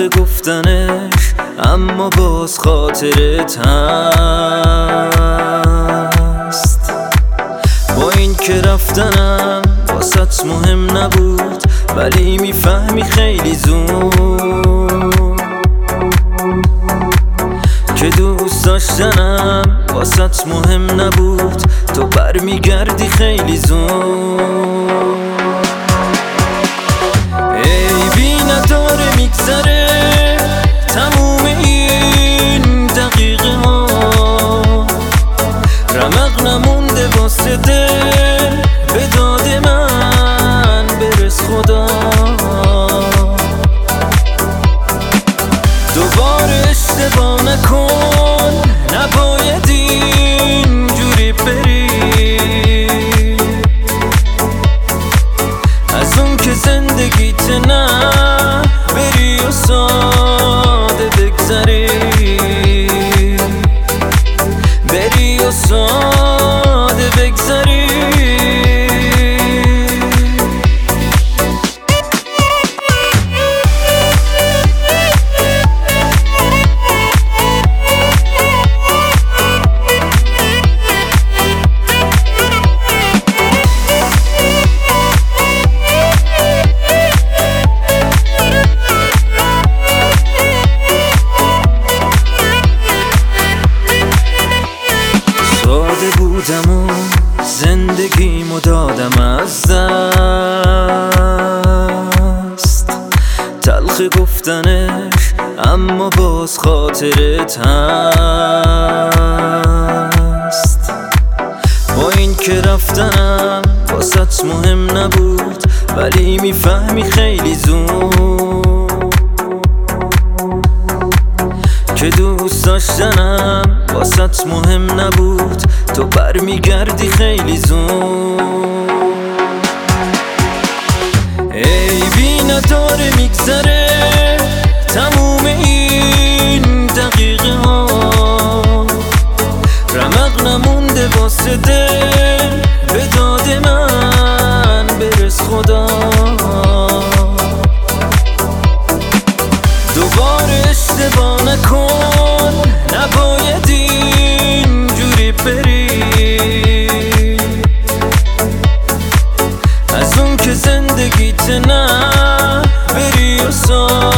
تلخ گفتنش اما باز خاطرت هست. با این که رفتنم واسط مهم نبود، ولی میفهمی خیلی زود که دوست داشتنم واسط مهم نبود. تو برمیگردی خیلی زود. عیبی نداره میگذره تموم این دقیقه ها، رمق نمونده واسه دل به داد من برس خدا. دوباره اشتباه نکن، نباید اینجوری بری، از اون که زندگیت نه بری و ساده بگذری، بری و ساده بگذری. ساده بودم و زندگیمو دادم از دست، تلخ گفتنش اما باز خاطرت هست. با این که رفتنم واسط مهم نبود، ولی میفهمی خیلی زود که دوست داشتنم واسط مهم نبود. تو برمیگردی خیلی زود. عیبی نداره میگذره تموم این دقیقه ها، رمق نمونده واسه دل به داد من برس خدا. دوباره اشتباه نکن، نباید اینجوری بری، از اون که زندگیت نه بری و